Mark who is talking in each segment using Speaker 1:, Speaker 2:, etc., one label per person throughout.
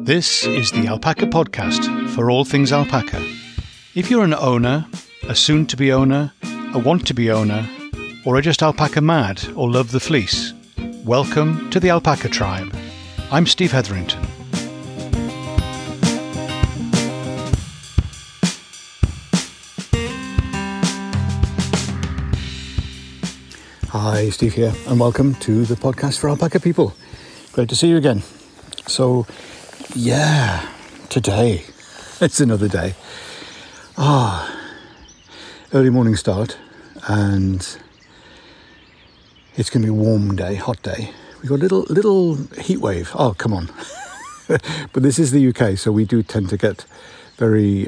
Speaker 1: This is the Alpaca Podcast for all things alpaca. If you're an owner, a soon-to-be owner, a want-to-be owner, or are just alpaca mad or love the fleece, welcome to the Alpaca Tribe. I'm Steve Hetherington. Hi, Steve here, and welcome to the podcast for alpaca people. Great to see you again. So, today, it's another day. Early morning start, and it's going to be a warm day, hot day. We've got a little heat wave. Oh, come on. But this is the UK, so we do tend to get very,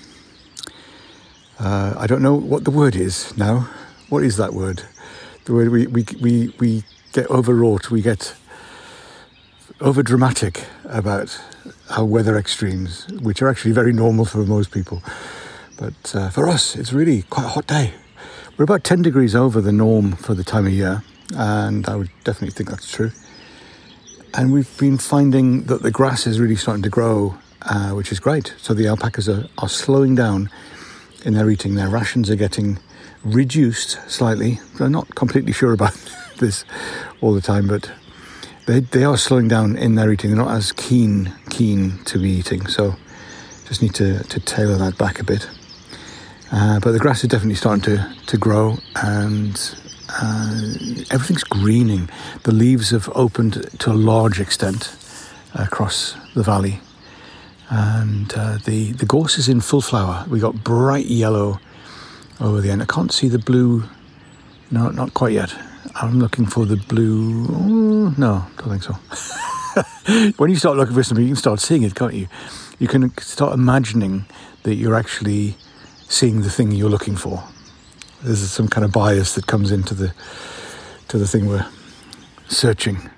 Speaker 1: I don't know what the word is now. What is that word? The word we get overwrought, we get over dramatic about our weather extremes, which are actually very normal for most people. But for us, it's really quite a hot day. We're about 10 degrees over the norm for the time of year, and I would definitely think that's true. And we've been finding that the grass is really starting to grow, which is great. So the alpacas are slowing down in their eating. Their rations are getting reduced slightly. I'm not completely sure about this all the time, but they are slowing down in their eating. They're not as keen to be eating, so just need to tailor that back a bit. But the grass is definitely starting to grow, and everything's greening. The leaves have opened to a large extent across the valley, and the gorse is in full flower. We got bright yellow over the end. I can't see the blue. No, not quite yet. I'm looking for the blue. Oh, no, don't think so. When you start looking for something, you can start seeing it, can't you? You can start imagining that you're actually seeing the thing you're looking for. There's some kind of bias that comes into the thing we're searching.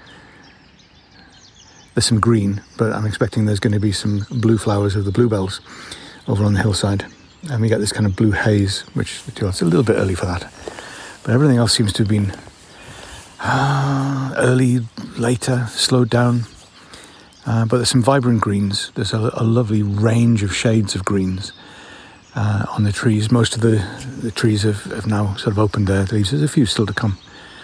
Speaker 1: There's some green, but I'm expecting there's going to be some blue flowers of the bluebells over on the hillside. And we get this kind of blue haze, which it's a little bit early for that. But everything else seems to have been early, later, slowed down. But there's some vibrant greens. There's a lovely range of shades of greens on the trees. Most of the trees have now sort of opened their leaves. There's a few still to come.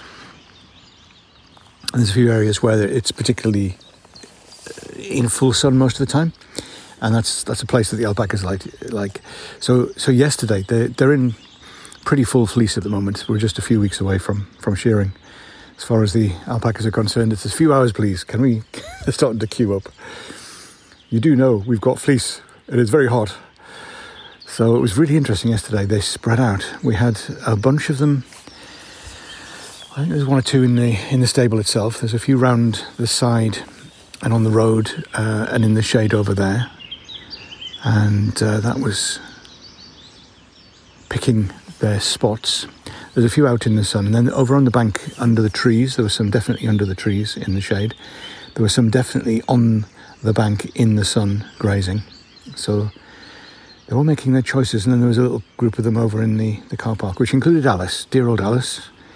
Speaker 1: And there's a few areas where it's particularly in full sun most of the time. And that's a place that the alpacas like. So yesterday, they're in pretty full fleece at the moment. We're just a few weeks away from shearing. As far as the alpacas are concerned, it's a few hours, please. Can we? They're starting to queue up. You do know we've got fleece. It is very hot. So it was really interesting yesterday. They spread out. We had a bunch of them. I think there's one or two in the stable itself. There's a few round the side and on the road and in the shade over there. And that was picking their spots. There's a few out in the sun, and then over on the bank under the trees, there were some definitely under the trees in the shade. There were some definitely on the bank in the sun grazing. So they're all making their choices, and then there was a little group of them over in the car park, which included Alice, dear old Alice,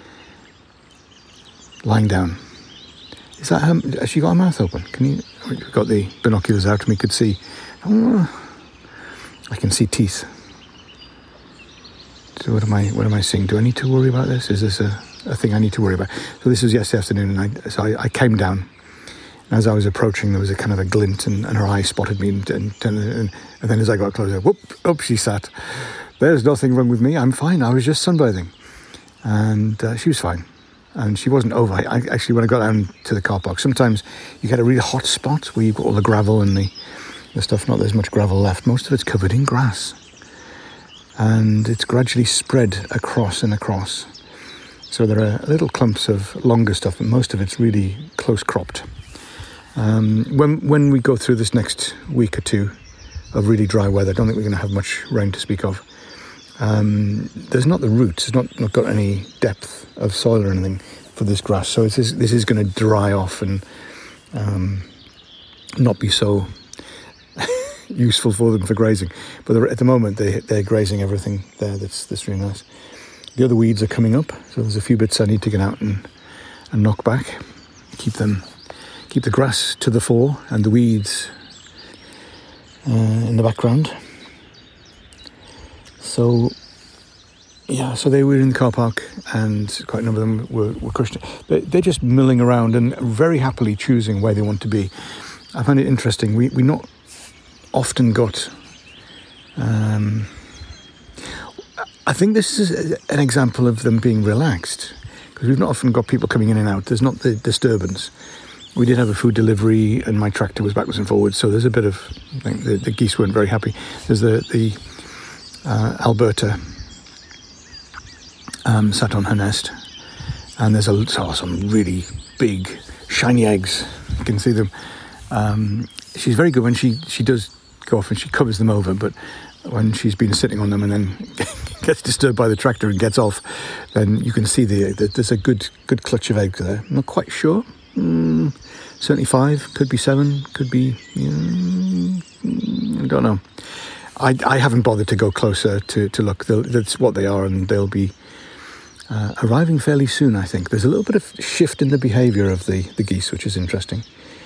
Speaker 1: lying down. Is that her? Has she got her mouth open? We've got the binoculars out and we could see. I can see teeth. So what am I seeing? Do I need to worry about this? Is this a thing I need to worry about? So this was yesterday afternoon, and I came down. And as I was approaching, there was a kind of a glint, and her eye spotted me, and then as I got closer, whoop, up she sat. There's nothing wrong with me. I'm fine. I was just sunbathing, and she was fine, and she wasn't over. Actually, when I got down to the car park, sometimes you get a really hot spot where you've got all the gravel and the stuff. Not there's much gravel left. Most of it's covered in grass. And it's gradually spread across and across. So there are little clumps of longer stuff, but most of it's really close cropped. When we go through this next week or two of really dry weather, I don't think we're going to have much rain to speak of. There's not the roots, it's not got any depth of soil or anything for this grass. So this is going to dry off and not be so useful for them for grazing, but at the moment they're grazing everything there. That's really nice. The other weeds are coming up, so there's a few bits I need to get out and knock back, keep them keep the grass to the fore and the weeds in the background. So they were in the car park, and quite a number of them were crushed. They're just milling around and very happily choosing where they want to be. I find it interesting. We not often got... I think this is an example of them being relaxed, because we've not often got people coming in and out. There's not the disturbance. We did have a food delivery, and my tractor was backwards and forwards, so there's a bit of... I think the geese weren't very happy. There's the Alberta sat on her nest, and there's some really big, shiny eggs. You can see them. She's very good when she does go off and she covers them over, but when she's been sitting on them and then gets disturbed by the tractor and gets off, then you can see there's a good clutch of eggs there. I'm not quite sure. Certainly 5, could be 7, could be... I don't know. I haven't bothered to go closer to look. That's what they are, and they'll be arriving fairly soon, I think. There's a little bit of shift in the behaviour of the geese, which is interesting.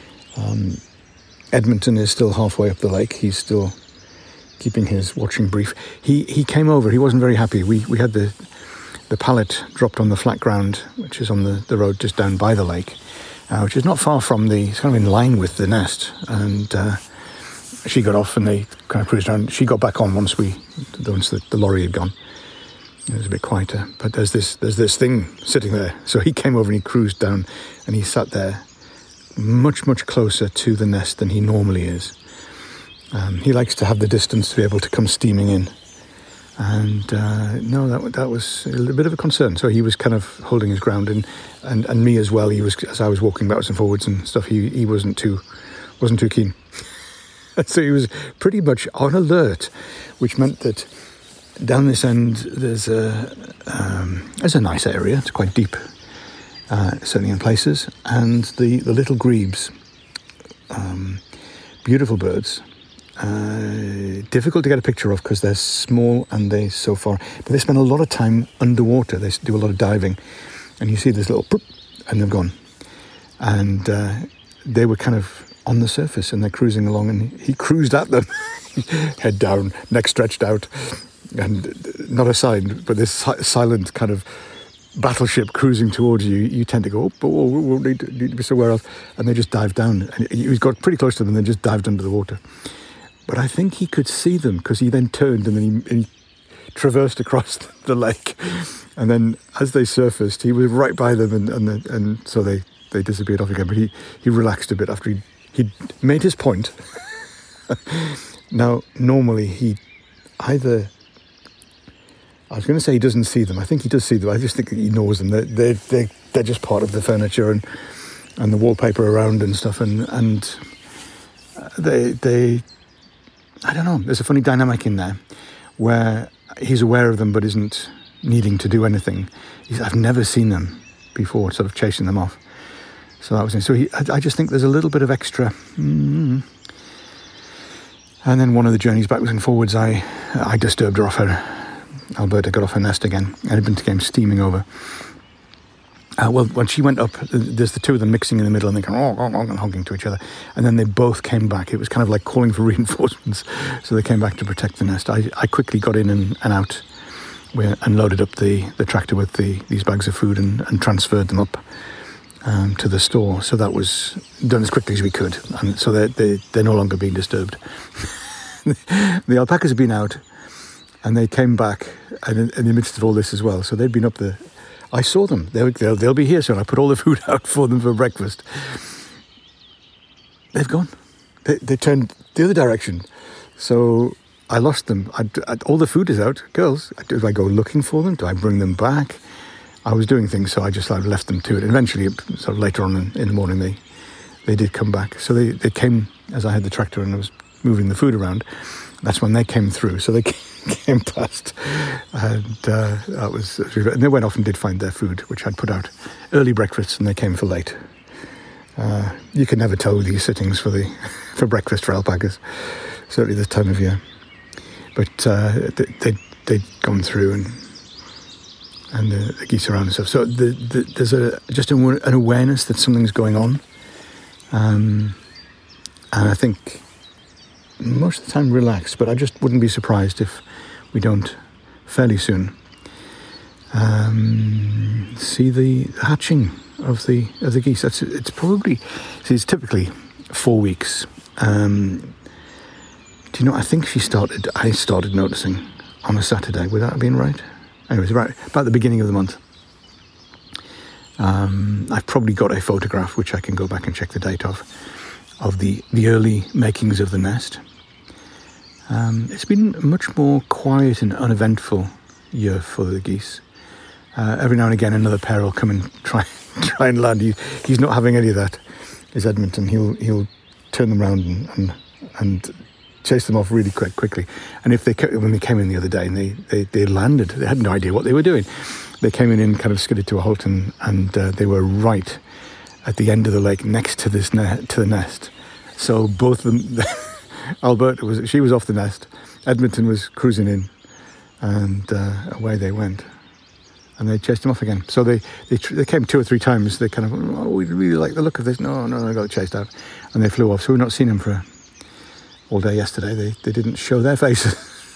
Speaker 1: Edmonton is still halfway up the lake. He's still keeping his watching brief. He came over. He wasn't very happy. We had the pallet dropped on the flat ground, which is on the road just down by the lake, which is not far from it's kind of in line with the nest. And she got off and they kind of cruised around. She got back on once the lorry had gone. It was a bit quieter. But there's this thing sitting there. So he came over and he cruised down, and he sat there much, much closer to the nest than he normally is. He likes to have the distance to be able to come steaming in. And no, that was a little bit of a concern. So he was kind of holding his ground, and me as well. He was, as I was walking backwards and forwards and stuff. He wasn't too keen. So he was pretty much on alert, which meant that down this end there's a nice area. It's quite deep, certainly in places, and the little grebes, beautiful birds. Difficult to get a picture of because they're small and they're so far, but they spend a lot of time underwater. They do a lot of diving, and you see this little poop, and they've gone. And they were kind of on the surface, and they're cruising along, and he cruised at them, head down, neck stretched out, and not a sign, but this silent kind of battleship cruising towards you. You tend to go, we'll need to be somewhere else, and they just dived down. And he got pretty close to them, and then just dived under the water. But I think he could see them, because he then turned and then he traversed across the lake, and then as they surfaced, he was right by them, and so they disappeared off again. But he relaxed a bit after he'd made his point. Now, normally he either... I was going to say he doesn't see them. I think he does see them. I just think he ignores them. They're just part of the furniture and the wallpaper around and stuff. And they I don't know. There's a funny dynamic in there where he's aware of them but isn't needing to do anything. I've never seen them before, sort of chasing them off. So that was it. So I just think there's a little bit of extra. And then one of the journeys backwards and forwards, I disturbed her off her. Alberta got off her nest again. Edmonton came steaming over. Well, when she went up, there's the two of them mixing in the middle, and they kind of and honking to each other. And then they both came back. It was kind of like calling for reinforcements. So they came back to protect the nest. I quickly got in and out and loaded up the tractor with these bags of food and transferred them up to the store. So that was done as quickly as we could. And so they're no longer being disturbed. The alpacas have been out, and they came back in the midst of all this as well. So they'd been up there. I saw them. They'll be here soon. I put all the food out for them for breakfast. They've gone. They turned the other direction. So I lost them. All the food is out. Girls, do I go looking for them? Do I bring them back? I was doing things, so I just left them to it. And eventually, sort of later on in the morning, they did come back. So they came as I had the tractor and I was moving the food around. That's when they came through. So they came past, and that was. And they went off and did find their food, which I'd put out early breakfast, and they came for late. You can never tell with these sittings for breakfast for alpacas, certainly this time of year. But they'd gone through and the geese around and stuff. So there's just an awareness that something's going on. And I think most of the time relaxed, but I just wouldn't be surprised if we don't fairly soon see the hatching of the geese. It's typically 4 weeks. Do you know? I think I started noticing on a Saturday. Would that have been right? Anyways, right about the beginning of the month. I've probably got a photograph which I can go back and check the date of the early makings of the nest. It's been a much more quiet and uneventful year for the geese. Every now and again, another pair will come and try and land. He's not having any of that. Is Edmonton? He'll turn them around and chase them off really quickly. And when they came in the other day and they landed, they had no idea what they were doing. They came in and kind of skidded to a halt, and they were right at the end of the lake next to to the nest. So both of them, Alberta she was off the nest, Edmonton was cruising in, and away they went. And they chased him off again. So they came 2 or 3 times. They kind of, we really like the look of this. No, they got chased out. And they flew off. So we've not seen them for all day yesterday. They didn't show their faces.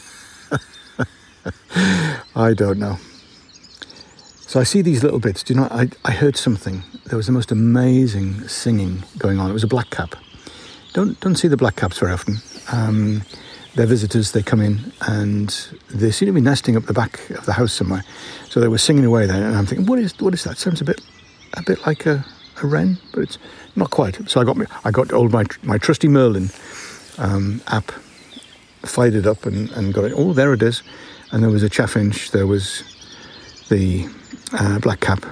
Speaker 1: I don't know. So I see these little bits. Do you know, I heard something. There was the most amazing singing going on. It was a blackcap. Don't see the blackcaps very often. They're visitors. They come in and they seem to be nesting up the back of the house somewhere. So they were singing away there, and I'm thinking, what is that? Sounds a bit like a wren, but it's not quite. So I got my trusty Merlin app, fired it up and got it. Oh, there it is. And there was a chaffinch. There was the blackcap,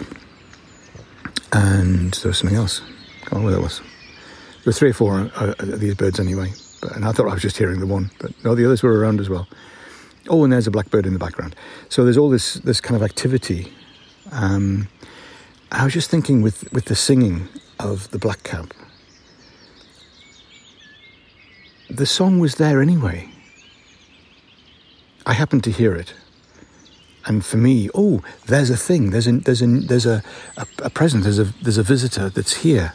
Speaker 1: and there was something else. I can't remember what that was. There were 3 or 4 of these birds anyway. And I thought I was just hearing the one, but no, the others were around as well. Oh, and there's a blackbird in the background. So there's all this kind of activity. I was just thinking with the singing of the blackcap, the song was there anyway. I happened to hear it, and for me, oh, there's a thing. There's a present. There's a visitor that's here.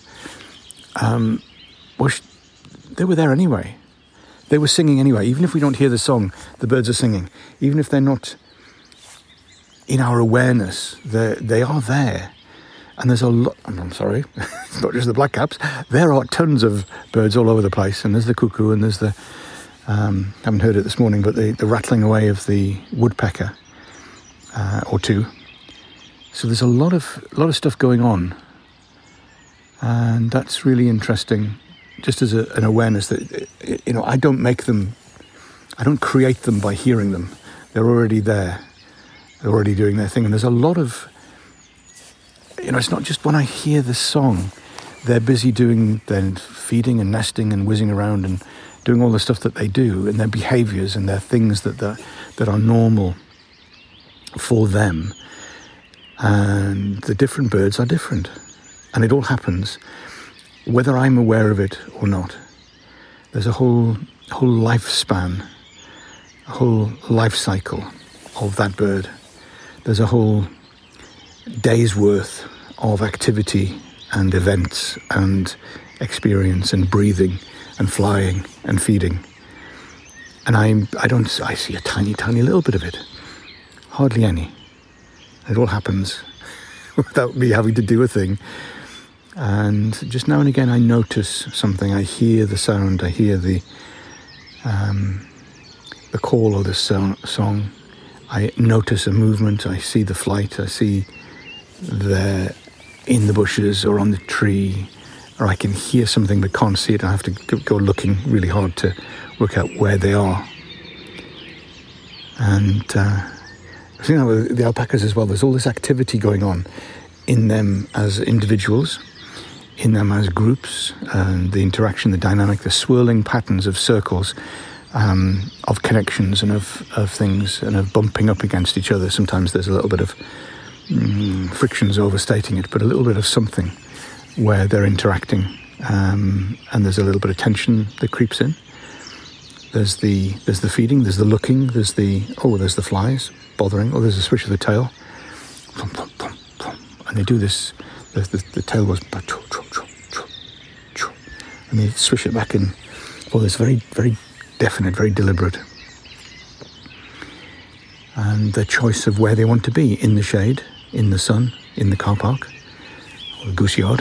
Speaker 1: They were there anyway. They were singing anyway. Even if we don't hear the song, the birds are singing. Even if they're not in our awareness, they are there. And there's a lot, I'm sorry, it's not just the blackcaps. There are tons of birds all over the place. And there's the cuckoo, and there's the, haven't heard it this morning, but the rattling away of the woodpecker or 2. So there's a lot of stuff going on. And that's really interesting. Just as an awareness that, I don't create them by hearing them. They're already there. They're already doing their thing. And there's a lot of, it's not just when I hear the song, they're busy doing their feeding and nesting and whizzing around and doing all the stuff that they do, and their behaviours and their things that are normal for them. And the different birds are different. And it all happens whether I'm aware of it or not. There's a whole lifespan, a whole life cycle of that bird. There's a whole day's worth of activity and events and experience and breathing and flying and feeding. And I see a tiny, tiny little bit of it. Hardly any. It all happens without me having to do a thing. And just now and again I notice something. I hear the sound, I hear the call of the song. I notice a movement, I see the flight, I see they're in the bushes or on the tree, or I can hear something but can't see it. I have to go looking really hard to work out where they are. And I think with the alpacas as well, there's all this activity going on in them as individuals, in them as groups, and the interaction, the dynamic, the swirling patterns of circles, of connections and of things, and of bumping up against each other. Sometimes there's a little bit of friction's overstating it, but a little bit of something where they're interacting, and there's a little bit of tension that creeps in. There's the feeding, there's the looking, there's the flies bothering, or there's a swish of the tail, and they do this. The tail goes, and they swish it back in for this very, very definite, very deliberate, and the choice of where they want to be, in the shade, in the sun, in the car park, or the goose yard.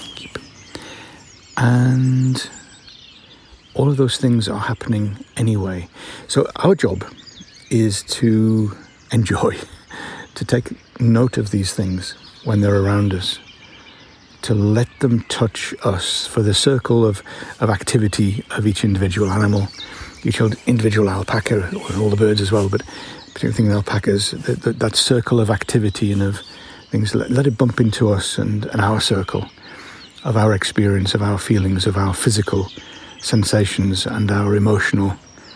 Speaker 1: And all of those things are happening anyway. So our job is to enjoy, to take note of these things when they're around us, to let them touch us for the circle of activity of each individual animal, each individual alpaca, or all the birds as well, but particularly thinking of alpacas, that circle of activity and of things, let it bump into us and our circle of our experience, of our feelings, of our physical sensations and our emotional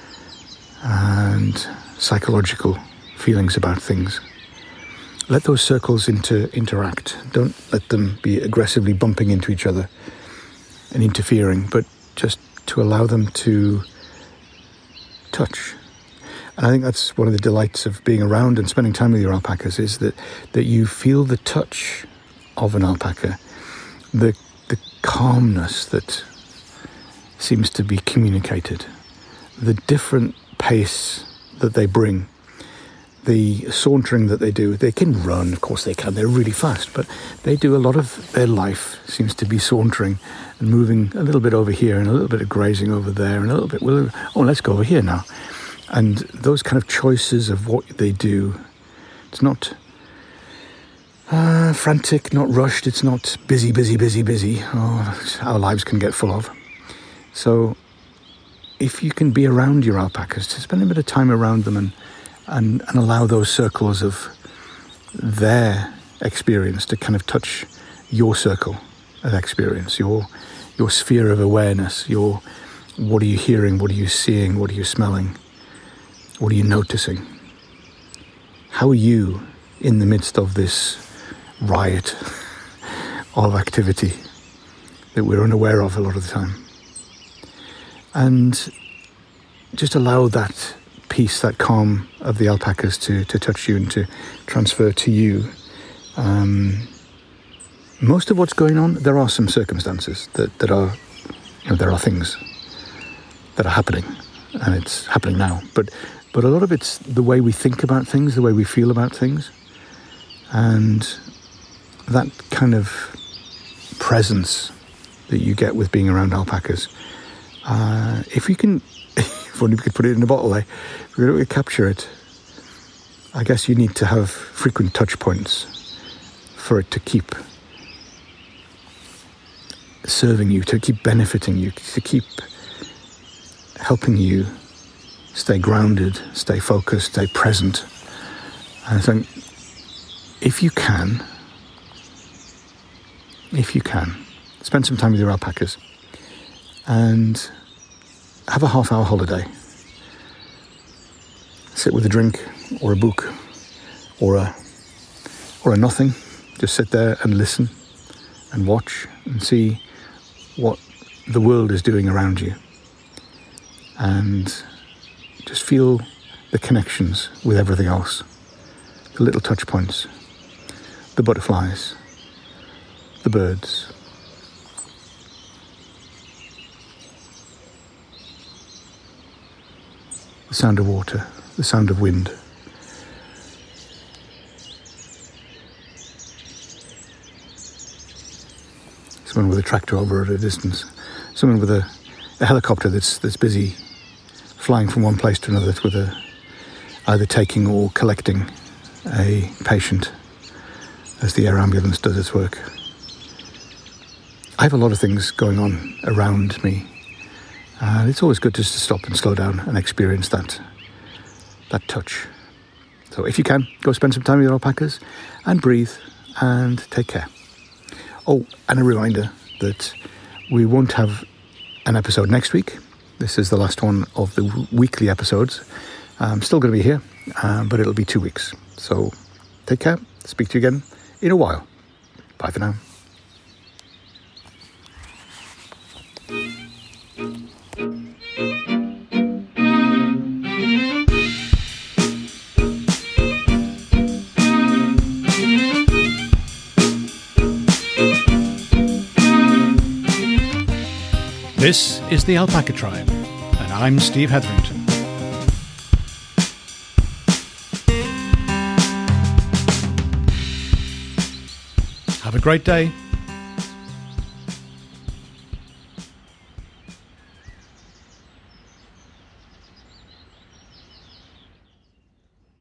Speaker 1: and psychological feelings about things. Let those circles interact. Don't let them be aggressively bumping into each other and interfering, but just to allow them to touch. And I think that's one of the delights of being around and spending time with your alpacas, is that you feel the touch of an alpaca, the calmness that seems to be communicated, the different pace that they bring, the sauntering that they do. They can run, of course they can, they're really fast, but they do a lot of their life seems to be sauntering and moving a little bit over here and a little bit of grazing over there and a little bit, let's go over here now. And those kind of choices of what they do, it's not frantic, not rushed, it's not busy, our lives can get full of. So if you can be around your alpacas, to spend a bit of time around them and allow those circles of their experience to kind of touch your circle of experience, your sphere of awareness, what are you hearing, what are you seeing, what are you smelling, what are you noticing? How are you in the midst of this riot of activity that we're unaware of a lot of the time? And just allow that peace, that calm of the alpacas to touch you and to transfer to you. Most of what's going on, there are some circumstances that are, there are things that are happening, and it's happening now. But a lot of it's the way we think about things, the way we feel about things, and that kind of presence that you get with being around alpacas. If you can, if only we could put it in a bottle, if we're going to capture it, I guess you need to have frequent touch points for it to keep serving you, to keep benefiting you, to keep helping you stay grounded, stay focused, stay present. And I think if you can, spend some time with your alpacas and have a half-hour holiday. Sit with a drink or a book or a nothing. Just sit there and listen and watch and see what the world is doing around you, and just feel the connections with everything else, the little touch points, the butterflies, the birds. The sound of water, the sound of wind. Someone with a tractor over at a distance. Someone with a helicopter that's busy flying from one place to another with either taking or collecting a patient as the air ambulance does its work. I have a lot of things going on around me. It's always good just to stop and slow down and experience that touch. So if you can, go spend some time with your alpacas and breathe and take care. Oh, and a reminder that we won't have an episode next week. This is the last one of the weekly episodes. I'm still going to be here, but it'll be 2 weeks. So take care. Speak to you again in a while. Bye for now.
Speaker 2: This is the Alpaca Tribe, and I'm Steve Hetherington. Have a great day.